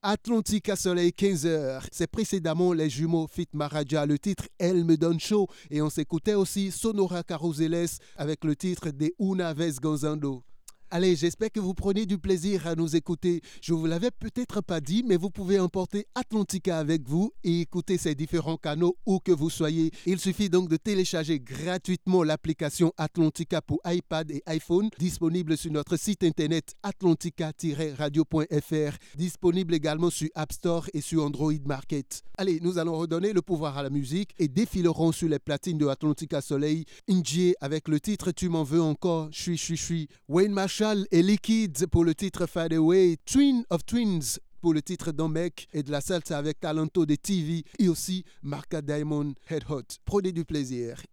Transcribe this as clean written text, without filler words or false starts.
Atlantica Soleil 15h. C'est précédemment les jumeaux Fit Maraja, le titre Elle me donne chaud. Et on s'écoutait aussi Sonora Caroseles avec le titre De Una vez gozando. Allez, j'espère que vous prenez du plaisir à nous écouter. Je vous l'avais peut-être pas dit, mais vous pouvez emporter Atlantica avec vous et écouter ces différents canaux où que vous soyez. Il suffit donc de télécharger gratuitement l'application Atlantica pour iPad et iPhone, disponible sur notre site internet atlantica-radio.fr, disponible également sur App Store et sur Android Market. Allez, nous allons redonner le pouvoir à la musique et défilerons sur les platines de Atlantica Soleil. Indie avec le titre Tu m'en veux encore, je suis. Wayne Marshall et Liquids pour le titre Fade Away, Twin of Twins pour le titre Domek et de la salsa avec Talento de TV et aussi Marca Diamond Head Hot. Prenez du plaisir.